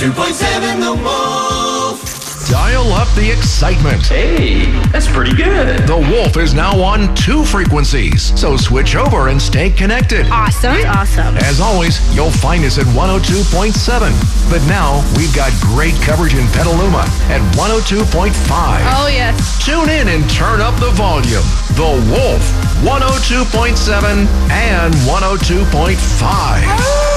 102.7 The Wolf. Dial up the excitement. Hey, that's pretty good. The Wolf is now on 2 frequencies, so switch over and stay connected. Awesome. As always, you'll find us at 102.7. But now, we've got great coverage in Petaluma at 102.5. Oh, yes. Tune in and turn up the volume. The Wolf, 102.7 and 102.5.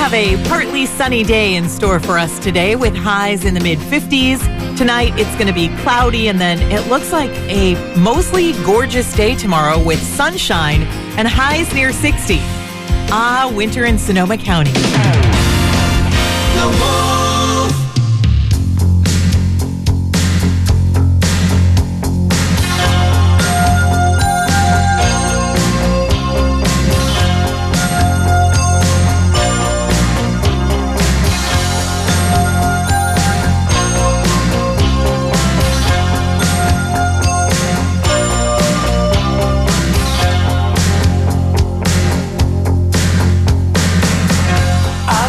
have a partly sunny day in store for us today with highs in the mid-50s. Tonight, it's going to be cloudy, and then it looks like a mostly gorgeous day tomorrow with sunshine and highs near 60. Winter in Sonoma County. The Wolf. I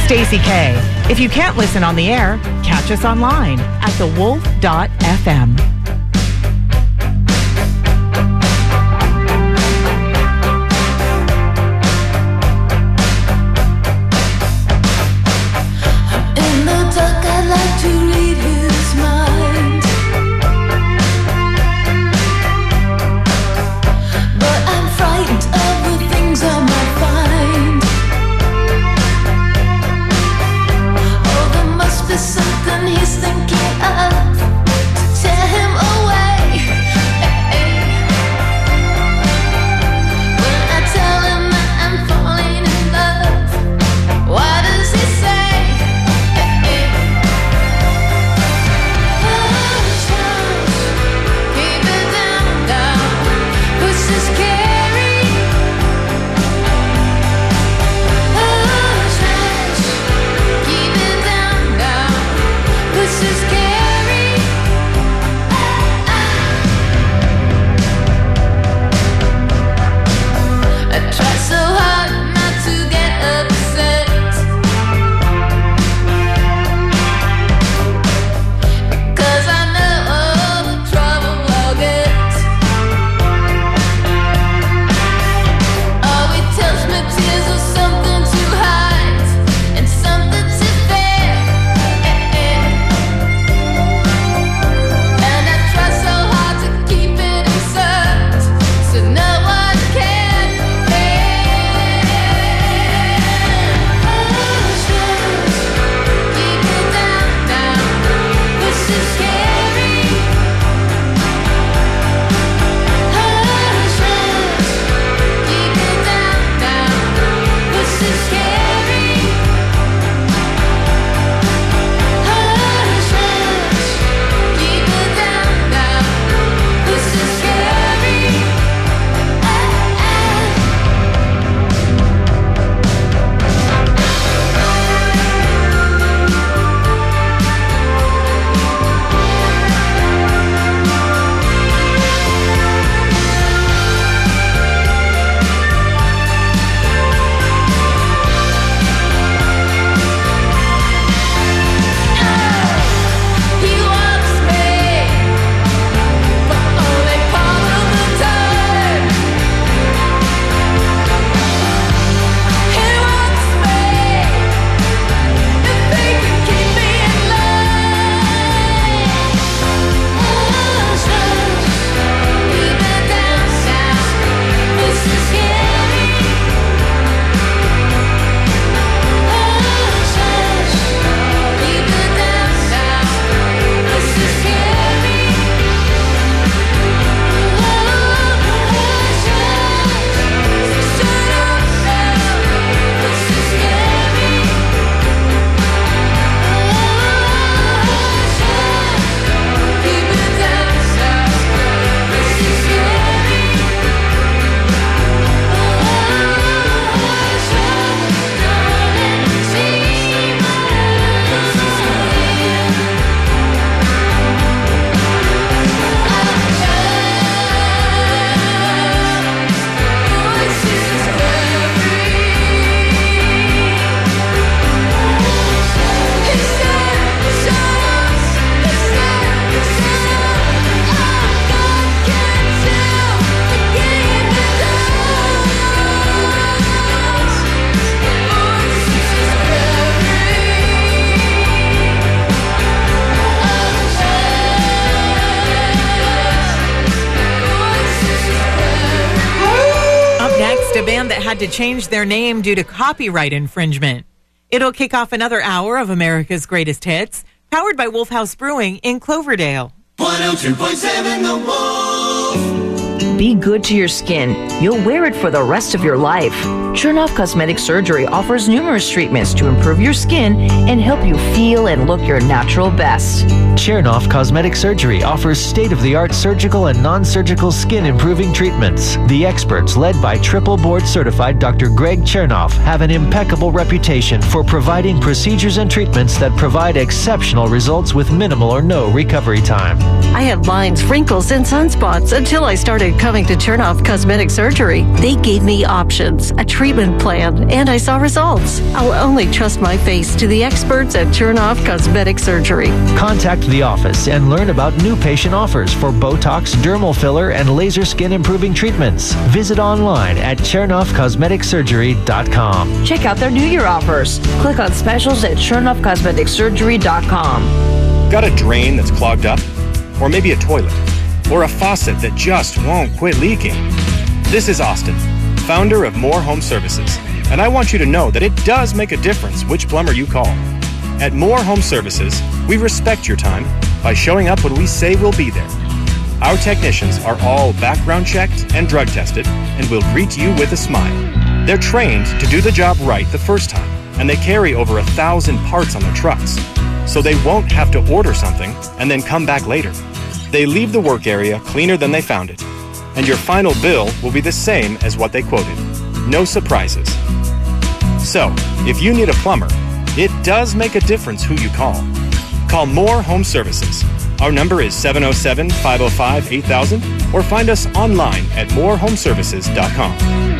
Stacey K. If you can't listen on the air, catch us online at thewolf.fm. In the dark, I like to read his mind, but I'm frightened of the things I might find. Oh, there must be something he's thinking of to tear him away. When I tell him that I'm falling in love, why does he say? A band that had to change their name due to copyright infringement. It'll kick off another hour of America's Greatest Hits, powered by Wolf House Brewing in Cloverdale. 102.7 The Wolf. Be good to your skin. You'll wear it for the rest of your life. Chernoff Cosmetic Surgery offers numerous treatments to improve your skin and help you feel and look your natural best. Chernoff Cosmetic Surgery offers state-of-the-art surgical and non-surgical skin improving treatments. The experts, led by triple board certified Dr. Greg Chernoff, have an impeccable reputation for providing procedures and treatments that provide exceptional results with minimal or no recovery time. I had lines, wrinkles, and sunspots until I started coming to Chernoff Cosmetic Surgery. They gave me options, a treatment treatment plan, and I saw results. I'll only trust my face to the experts at Chernoff Cosmetic Surgery. Contact the office and learn about new patient offers for Botox, dermal filler, and laser skin improving treatments. Visit online at ChernoffCosmeticSurgery.com. Check out their New Year offers. Click on specials at ChernoffCosmeticSurgery.com. Got a drain that's clogged up? Or maybe a toilet? Or a faucet that just won't quit leaking? This is Austin, founder of More Home Services, and I want you to know that it does make a difference which plumber you call. At More Home Services, we respect your time by showing up when we say we'll be there. Our technicians are all background checked and drug tested and will greet you with a smile. They're trained to do the job right the first time, and they carry over 1,000 parts on their trucks, so they won't have to order something and then come back later. They leave the work area cleaner than they found it, and your final bill will be the same as what they quoted. No surprises. So, if you need a plumber, it does make a difference who you call. Call More Home Services. Our number is 707-505-8000 or find us online at morehomeservices.com.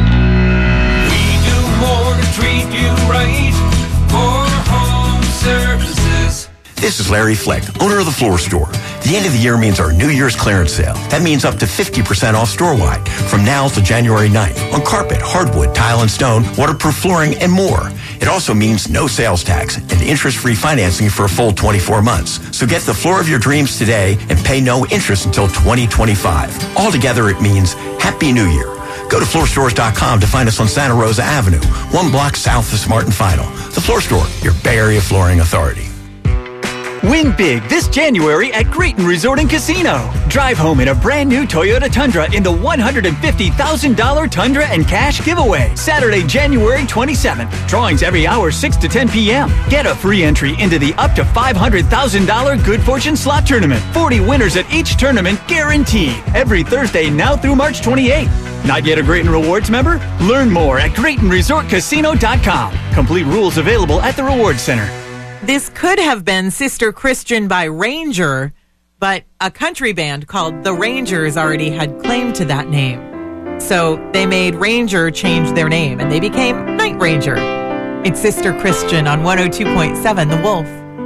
We do more to treat you right. More Home Services. This is Larry Fleck, owner of the Floor Store. The end of the year means our New Year's clearance sale. That means up to 50% off store-wide from now to January 9th on carpet, hardwood, tile and stone, waterproof flooring, and more. It also means no sales tax and interest-free financing for a full 24 months. So get the floor of your dreams today and pay no interest until 2025. Altogether, it means Happy New Year. Go to floorstores.com to find us on Santa Rosa Avenue, 1 block south of Smart and Final. The Floor Store, your Bay Area flooring authority. Win big this January at Grayton Resort and Casino. Drive home in a brand new Toyota Tundra in the $150,000 Tundra and Cash giveaway. Saturday, January 27th. Drawings every hour 6 to 10 p.m. Get a free entry into the up to $500,000 Good Fortune Slot Tournament. 40 winners at each tournament guaranteed. Every Thursday now through March 28th. Not yet a Grayton Rewards member? Learn more at GraytonResortCasino.com. Complete rules available at the Rewards Center. This could have been Sister Christian by Ranger, but a country band called The Rangers already had claim to that name. So they made Ranger change their name, and they became Night Ranger. It's Sister Christian on 102.7 The Wolf.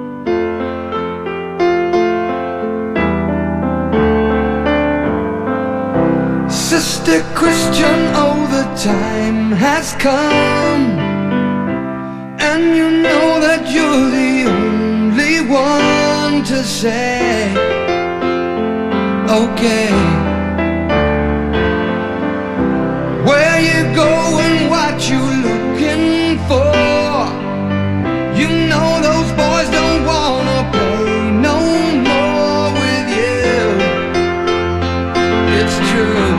Sister Christian, oh, the time has come, and you know that you're the only one to say, okay. Where you going, what you looking for? You know those boys don't wanna play no more with you. It's true.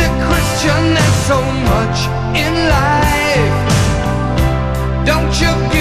So much in life, don't you